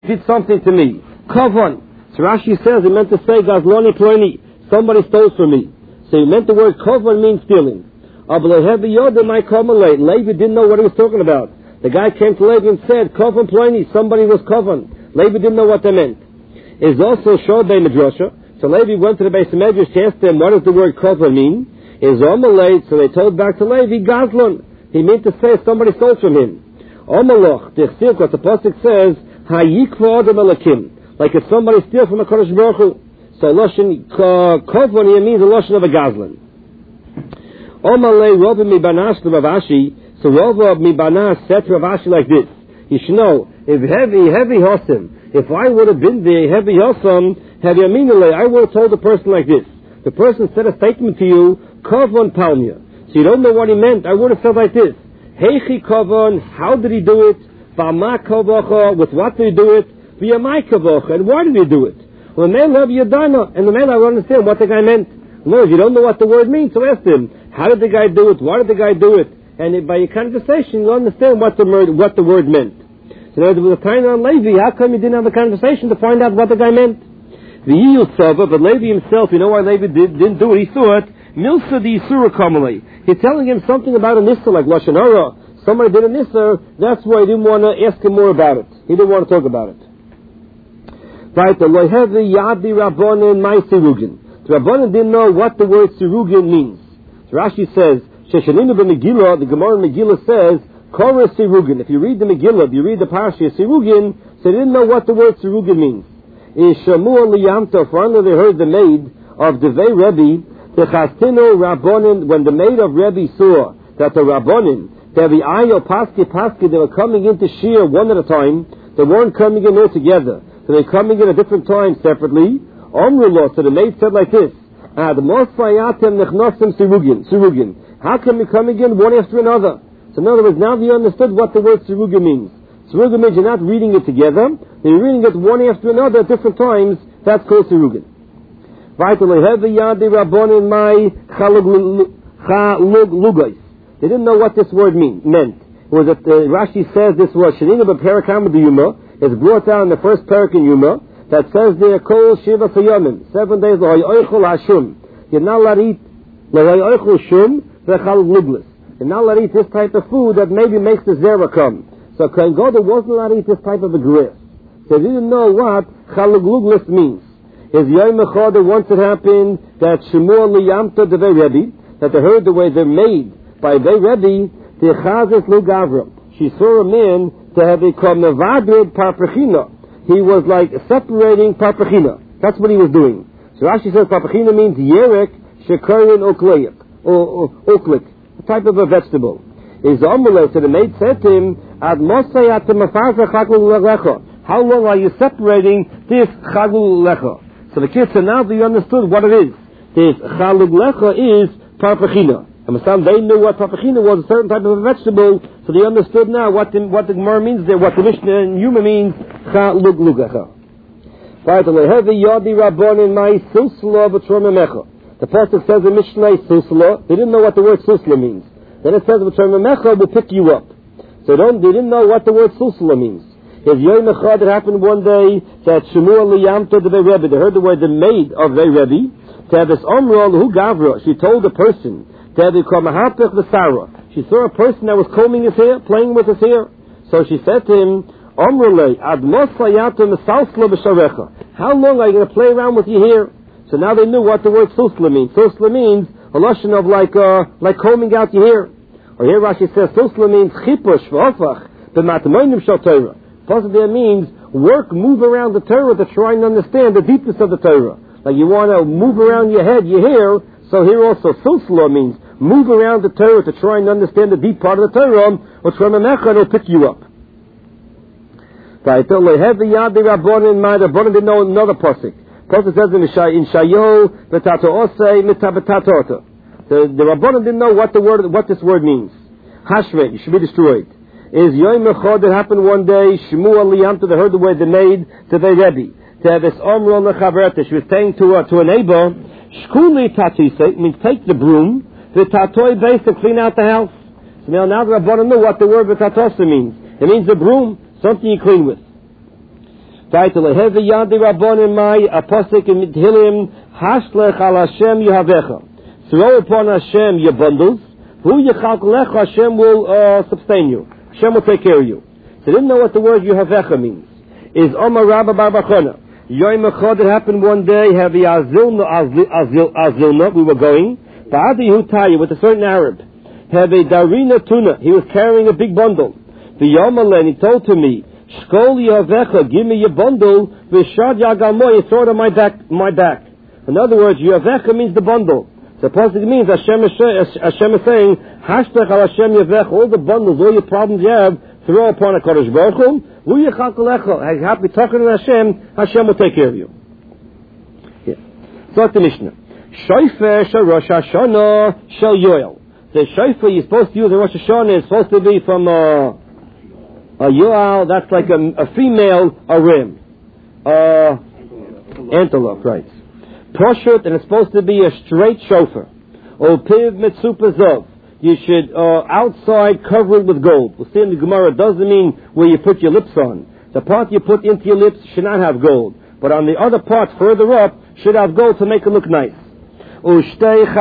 did something to me. Kavon. So Rashi says he meant to say Gazloni Ploni. Somebody stole from me. So he meant the word Kavon means stealing. Levi didn't know what he was talking about. The guy came to Levi and said, Kavon Ploni, somebody was Kavon. Levi didn't know what that meant. It's also showed by Midrasha. So Levi went to the base of Medrash to ask them, what does the word Kavon mean? Is Omalei, so they told back to Levi, Gazlon. He meant to say somebody stole from him. Omaloch, the pasuk says, Hayikva Adam Elakim, like if somebody steals from a Kodesh Baruch Hu. So Lashon Kavon here means a Lashon of a Gazlan. Omalei Rova Mibanas to Rav Ashi. So Rova Mibanas said to Rav Ashi like this: you should know, if heavy Hosim, if I would have been there, heavy Hosim, heavy Aminale, I would have told the person like this. The person said a statement to you, Kavon Palmia. So you don't know what he meant. I would have said like this: Heichi Kavon, how did he do it? Bama Kavacha, with what did he do it? Via my Kavacha, and why did he do it? Well, the man loved Yadana, and the man I don't understand what the guy meant. No, you don't know what the word means, so ask him, how did the guy do it? Why did the guy do it? And by your conversation, you'll understand what the word meant. So now there was a time on Levi, how come you didn't have a conversation to find out what the guy meant? The Yiyu Sava, but Levi himself, you know why Levi didn't do it? He saw it. Milsa the Yisura Kamalei. He's telling him something about a Nissa, like Lashon Hara. Somebody did a Nissa, that's why he didn't want to ask him more about it. He didn't want to talk about it. Right, the Lohevi Yadi Rabbanan my Sirugin. The Rabbanan didn't know what the word Sirugin means. So Rashi says, Sheshaninu b'Megillah, the Gemara in Megillah says, Korah Sirugin. If you read the Megillah, if you read the Parashah Sirugin, so they didn't know what the word Sirugin means. In Shamua Liyamta, finally they heard the maid of Devei Rebbe, the Chastino Rabbanan, when the maid of Rebbe saw that the Rabbanan, the Ayo Paski, they were coming into Shir one at a time, they weren't coming in all together. So they're coming in at different times separately. Omrullah, so the maid said like this, how come you coming in one after another? So in other words, now they understood what the word Sirugin means. Sirugin means you're not reading it together, you're reading it one after another at different times. That's called Sirugin. They didn't know what this word meant. It was that Rashi says this was Shenina b'Perakam d'Yuma. It's brought down in the first parak in Yuma that says there Kol Shiva Sayomim, 7 days l'Hayochel Hashum. You're not allowed to eat l'Hayochel Shum v'Chal Gluglis. You're not allowed to eat this type of food that maybe makes the zera come. So Kohen Gadol wasn't allowed to eat this type of a grass. So they didn't know what Chal Gluglis means. Is Yom Echad once it happened that Shemua Liyamta Devei Rebbe, that they heard the way they're made by Devei Rebbe, the Chazes Lu Gavra. She saw a man to have become Nevadrid Parpachina. He was like separating Parpachina. That's what he was doing. So Rashi says Parpachina means Yerek Shekarin Okleik, or Oklik, a type of a vegetable. Is Amalek, so the maid said to him, Ad Mosayat Mafarza Chagul Lecha. How long are you separating this Chagul Lecha? So the kids said, now they understood what it is. This Chagul Lecha is Parpachina. And they knew what Parpachina was, a certain type of a vegetable, so they understood now what the Gemara means there, what the Mishnah in Yuma means, Chagul Lecha. The pasuk says in Mishnah Susla. They didn't know what the word Susla means. Then it says Mecha will pick you up. So they didn't know what the word Susla means. If Yom Echad, it happened one day that Shemua Liyamta Devei Rebbe, they heard the word the maid of Devei Rebbe, Tevis Omrol Hu Gavra, she told the person, Tevis Kamahapech V'Sara. She saw a person that was combing his hair, playing with his hair. So she said to him, Omrole, Ad Mosayata Mesalsla B'Sharecha. How long are you going to play around with your hair? So now they knew what the word Susla means. Susla means a lotion of like combing out your hair. Or here Rashi says Susla means Chipush V'Ofach B'Matmoinim Shal Torah. Possibly it means work, move around the Torah to try and understand the deepness of the Torah. Like you want to move around your head, your hair. So here also Susla means move around the Torah to try and understand the deep part of the Torah, which from a Mecha will pick you up. Right, so have the Yad the Rabbanan in mind. Rabbanan didn't know another pasuk. Pasuk says in Shayo Betato Osei Mitabetato. The Rabbanan didn't know what this word means. Hashve, you should be destroyed. Is Yom Echad that happened one day? Shemua Liyamta, they heard the word they made to the Rebbe. To this Omrol Nechaverta, she was saying to a neighbor, Shkuli Tatise means take the broom, the Tatoi base to clean out the house. So now the Rabbanan know what the word Betatosa means. It means the broom. Something you clean with. Title Hevi Yadi Rabbonim Mai Apostle in Tehillim Hashlech al Hashem Yehavecha. Throw upon Hashem your bundles. Who Yechalkalecha, Hashem will sustain you. Hashem will take care of you. So they didn't know what the word Yehavecha means. Is Omar Rabba Bar Bachona. Yom Echad, it happened one day. Hevi Azilna, we were going. Ba'adi Hutaya, with a certain Arab. Hevi Darina Tuna, he was carrying a big bundle. The Yomalen, he told to me, Shkol Yehavecha, give me your bundle, Vishad Yagalmo, you throw it on my back. In other words, Yehavecha means the bundle. So it means Hashem is saying, Hashtag al Hashem Yehavecha, all the bundles, all your problems you have, throw upon a Kodesh Baruch Hu, Hu Yechalkalecha, happy talking to Hashem will take care of you. Yeah. So the Mishnah. Shofar shel Rosh Hashanah shel Yoel. The shofar you're supposed to use in Rosh Hashanah is supposed to be from a Yoel, that's like a female, a ram. Antelope, right. Poshut, and it's supposed to be a straight shofar. Opiv mitzupa zov. You should outside cover it with gold. We'll see in the Gemara, it doesn't mean where you put your lips on. The part you put into your lips should not have gold. But on the other part, further up, should have gold to make it look nice. And in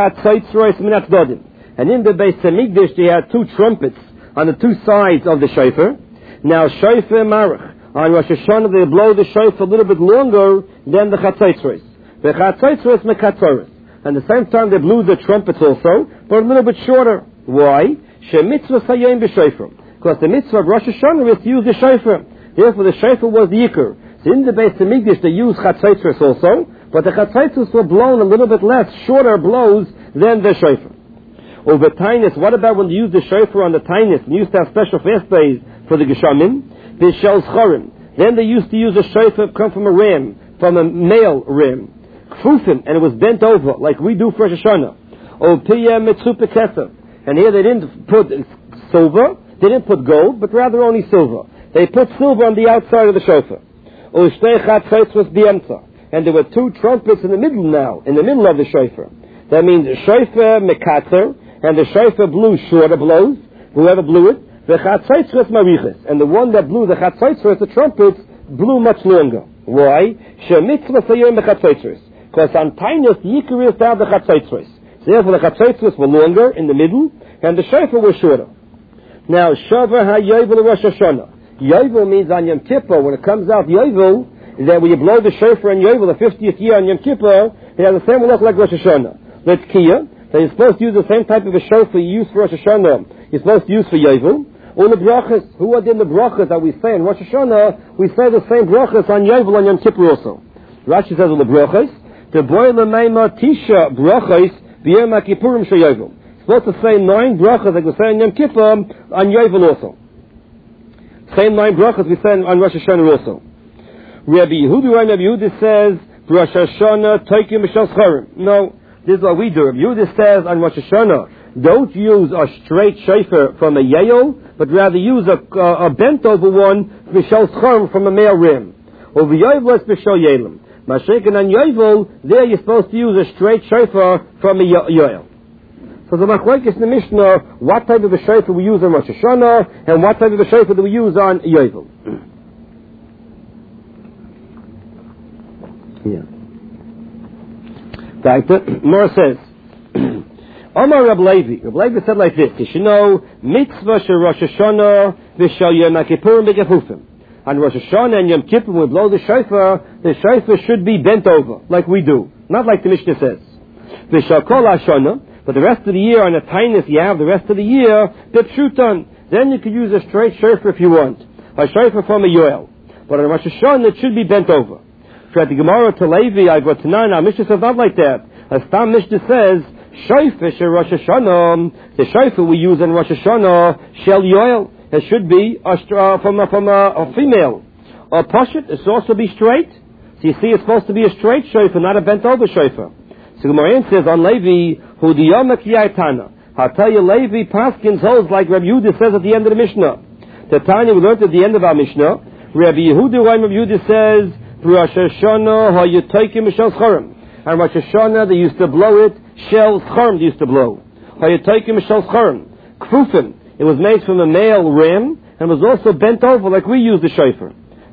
the Beis Hamikdash, they had two trumpets on the two sides of the shofar. Now, shofar marach. On Rosh Hashanah, they blow the shofar a little bit longer than the chatzitzros. The chatzitzros mekatzoros. And at the same time, they blew the trumpets also, but a little bit shorter. Why? Shemitzvah sayim b'shofar. Because the mitzvah of Rosh Hashanah is to use the shofar. Therefore, the shofar was the yikar. So in the Beis Hamikdash, they used chatzitzros also, but the chatzitzros were blown a little bit less, shorter blows than the shofar. Over tainis, what about when they used the shofar on the tainis? They used to have special fast days for the geshamim. The shel schorim. Then they used to use a shofar come from a ram, from a male ram. Kfufim, and it was bent over, like we do for Rosh Hashanah. Opiya mitzupa kesef. And here they didn't put silver, they didn't put gold, but rather only silver. They put silver on the outside of the shofar. And there were two trumpets in the middle now, in the middle of the shofar. That means shofar mekatzer, and the shofar blew shorter blows, whoever blew it, the chatzitzros mariches, and the one that blew the chatzitzros, the trumpets, blew much longer. Why? Shemitzvah sayim b'chatzitzros. Because on Tainus, the yikar is to have the chatzitzros. So therefore the chatzitzros were longer in the middle, and the shofar was shorter. Now, Shavar ha-yovel Rosh Hashanah. Yovel means on Yom Kippur, when it comes out Yovel, is that when you blow the shofar in Yovel, the 50th year on Yom Kippur, it has the same look like Rosh Hashanah. Let's Kia, that you're supposed to use the same type of a shofar you use for Rosh Hashanah, you're supposed to use for Yovel. Or the brachas, who are in the brachas that we say in Rosh Hashanah, we say the same brachas on Yovel and Yom Kippur also. Rashi says on the brachas, the boy l'meima tisha brachas b'yom ha-kippurim shel Yovel. Supposed to say 9 brachas like we say on Yom Kippur on Yovel also. Same 9 brachas we say on Rosh Hashanah also. Rabbi Yehuda says, Rosh Hashanah toikim b'shel schorim. No, this is what we do. Rabbi Yehuda says on Rosh Hashanah, don't use a straight shofar from a yael, but rather use a bent over one b'shel schorim from a male rim. Or v'yovel es b'shel yelim. Mashiach on Yovel, there you're supposed to use a straight shofar from a yoel. So the machlokes in the Mishnah, what type of a shofar we use on Rosh Hashanah, and what type of a shofar do we use on Yovel? Yeah. Mora says, Omar Rab Levi. Rab Levi said like this: you should know mitzvah shel Rosh Hashanah v'shel Yom Kippurim b'gefufim. On Rosh Hashanah and Yom Kippur, when we blow the shofar should be bent over, like we do. Not like the Mishnah says. V'shel kol Hashanah, but the rest of the year, on a tainus, you have the rest of the year, b'pshutan. Then you could use a straight shofar if you want. A shofar from a yoel. But on Rosh Hashanah, it should be bent over. So at the Gemara to Levi, I brought to Nine, our Mishnah says not like that. As Tam Mishnah says, shofar shel Rosh Hashanah, the shofar we use in Rosh Hashanah, shel yoel. It should be from a female. Or poshut, it should also be straight. So you see, it's supposed to be a straight shofar, not a bent over shofar. So Gemara says on Levi, hu diyamak yaitana. I'll tell you, Levi Paskins holds like Rabbi Yehuda says at the end of the Mishnah. The Tanya we learned at the end of our Mishnah. Rabbi Yehuda, Rabbi Yehuda says, Rosh Hashanah hayutoikim b'shel schorim. And Rosh Hashanah they used to blow it. Shel schorim they used to blow. Hayutoikim b'shel schorim. Kfufim. It was made from a male rim and was also bent over like we use the shofar.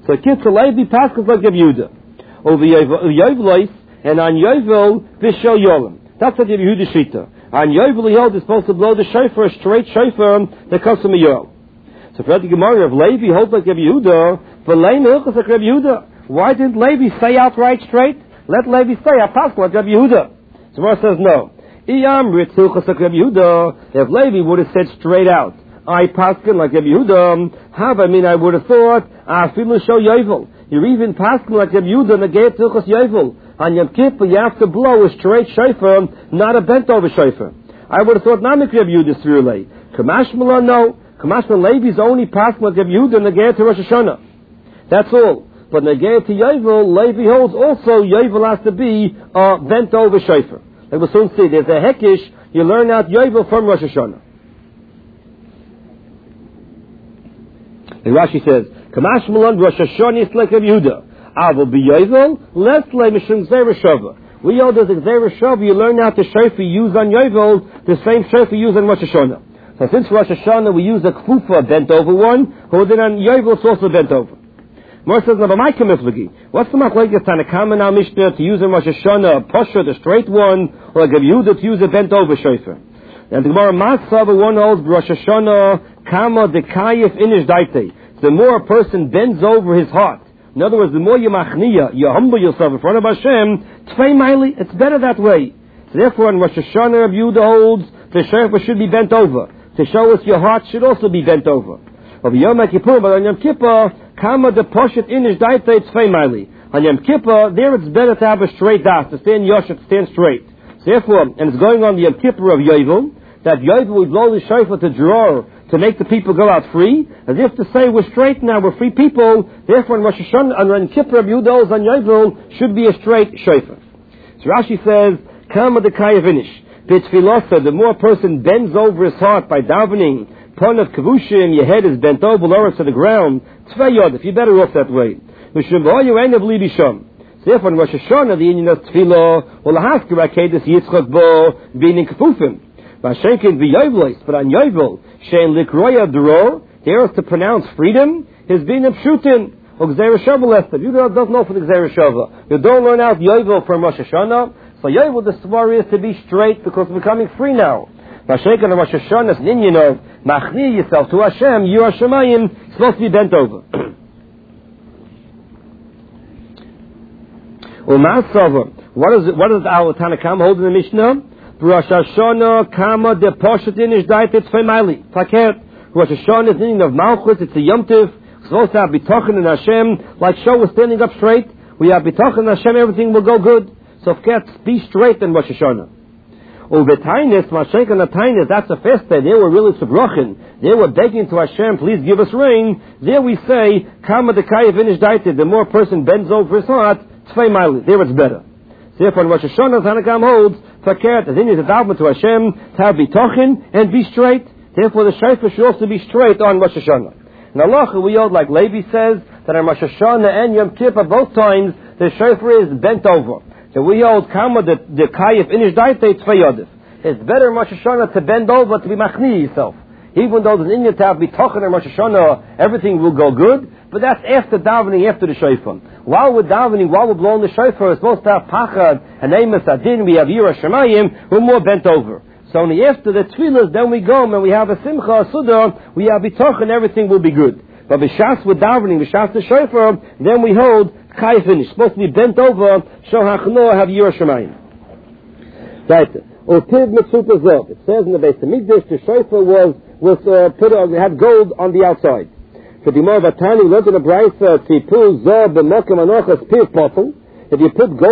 So Kitzel Levi Paskas like Rabbi Yehuda. Over Yovel, and on Yovel, Vishal Yolim. That's what Rabbi Yehuda Shita. On Yovel, he holds is supposed to blow the shofar, a straight shofar that comes from a Yoel. So for the Gemara of Levi holds like Rabbi Yehuda, for Levi Hilchos like Rabbi Yehuda. Why didn't Levi say outright straight? Let Levi say, I pass like Rabbi Yehuda. So Gemara says no. Iyam Hilchos like Rabbi Yehuda. If Levi would have said straight out, I paskin like Rabbi Yehuda, I would have thought, Afilu show Yovel. You're even paskin like Rabbi Yehuda, negate Hilchos Yovel. On Yom Kippur, you have to blow a straight shofar, not a bent over shofar. I would have thought, Namik Rabbi Yehuda Srirulei. Kamash Mala, no. Kamash Mala Levi's only paskin like Rabbi Yehuda, negate to Rosh Hashanah. That's all. But negate to Yovel, Levi holds also Yovel has to be bent over shofar. Like we'll soon see, there's a hekish, you learn out Yovel from Rosh Hashanah. And Rashi says, Kamash Malon Rosh Hashanah is like Rabbi Yehuda. Avol b'Yovel, less le'mishum Gzeira Shava. We all there's a Gzeira Shava, you learn how to shofar use on Yovel, the same shofar use on Rosh Hashanah. So since Rosh Hashanah we use a kfufa bent over one, or then on Yovel it's also bent over. More says, what's the machlekes Tanakama now Mishnah to use in Rosh Hashanah, a posher, the straight one, or like Rabbi Yehuda to use a bent over shofar? And the Gemara Matzah, one holds Rosh Hashanah, Kama dekayif inish daite. The more a person bends over his heart, in other words, the more you machniya, you humble yourself in front of Hashem, tfei maili, it's better that way. So therefore, in Rosh Hashanah, Rabbi Yehuda holds the shofar should be bent over. To show us your heart should also be bent over. Of Yom Kippur, but on Yom Kippur, Kama de poshet inish daite tfei maili. On Yom Kippur, there it's better to have a straight das, to stand yoshet, to stand straight. So therefore, and it's going on the Yom Kippur of Yovel, that Yovel will blow the shofar to draw, to make the people go out free, as if to say we're straight now, we're free people, therefore in Rosh Hashanah, and Yom Kippur, Yehuda on Yovel should be a straight shofar. So Rashi says, Kama de kayavinish, B'tfilosa, the more a person bends over his heart by davening, Pon of kavushim, your head is bent over, lower to the ground, Tzvei Yodif, you're better off that way. Mishum v'oyu ein avli bisham. So therefore in Rosh Hashanah, the Indian of Tfilah, will hask Rakedis Yitzchak bo, being in kafufim. Vashenkin v'yovelis, but on Yovel, Shein likroya dro, there is to pronounce freedom, is being a pshutin, or Gzeira Shava lesson. You don't know for the Gzeira Shava. You don't learn out Yovel from Rosh Hashanah, so Yovel, the svar is to be straight, because we're becoming free now. Vashenkin and Rosh Hashanah is an Indian of, machni yourself to Hashem, you Hashemayim, supposed to be bent over. What does our Tanakam hold in the Mishnah? Rosh Hashanah kama de poshet inish daite tzvei maili. Faket. Rosh Hashanah is the meaning of Malchus. It's a Yom Tiv. It's supposed to have bitachon in Hashem. Like Show was standing up straight. We have bitachon in Hashem. Everything will go good. So faket, be straight in Rosh Hashanah. Ubetainis, Mashenk and Atainis, that's a fast day. They were really subrochin. They were begging to Hashem, please give us rain. There we say, kama de kayev inish daite. The more a person bends over his heart, tzvei maili. There it's better. Therefore, in Rosh Hashanah, Tanakam holds, Fakert, as in is a daven to Hashem, to have bitochin and be straight. Therefore, the shofar should also be straight on Rosh Hashanah. In Allah, we hold, like Levi says, that on Rosh Hashanah and Yom Kippur, both times, the shofar is bent over. So we hold, Kama, the Kayif, Inish Daite, Tzvei Yodif. It's better in Rosh Hashanah to bend over, to be machni yourself. Even though there's an Indian to have bitochin in Rosh Hashanah, everything will go good. But that's after davening, after the shofar. While we're davening, while we're blowing the shofar, we're supposed to have pachad, and emes adin, we have yira shemayim, we're more bent over. So only after the tefillas, then we go, and we have a simcha, a suda, we have bitachon, everything will be good. But b'shas we're davening, b'shas the shofar, then we hold kai finish, supposed to be bent over, shel hachnoah, have yira shemayim. Right. Utiv mitzuta zov. It says in the Beis Hamikdash, the shofar had gold on the outside. For the more Vatani, we learned in the Brisa, if you put gold